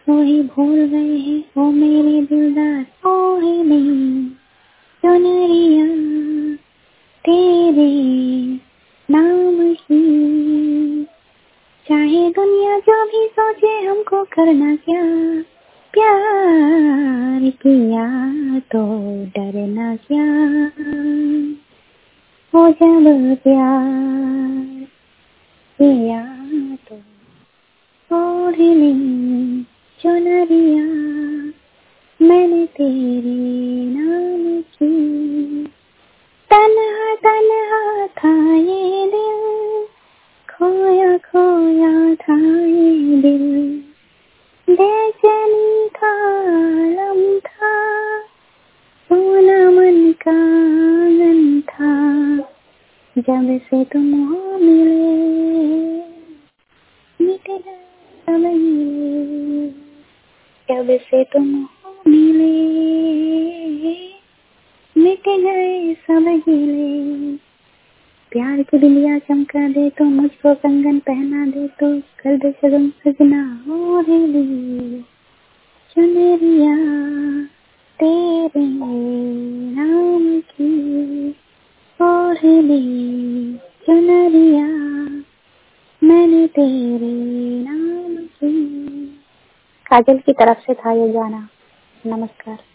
वो ही भूल गए हैं वो मेरे दिलदार ओ ही नहीं चुनरिया तेरे नाम ही। चाहे दुनिया जो भी सोचे हमको करना क्या, प्यार किया तो डरना क्या। हो जब प्यार किया तो ओढ़नी चुनरिया मैंने तेरे नाम की। तन्हा तन्हा था ये दिल, खोया खोया था ये दिल, बेचैनी का आलम था, सोना मन का आंगन था। जब से तुम हो मिले मिट गए सब हीले, जब से तुम हो मिले मिट गए सब हीले। प्यार की बिंदिया चमका दे तो मुझको कंगन पहना दे तो कर दे सजन सजना हो रे चुनरिया तेरे नाम की। ओढ़नी चुनरिया मैंने तेरे नाम की। काजल की तरफ से था ये गाना। नमस्कार।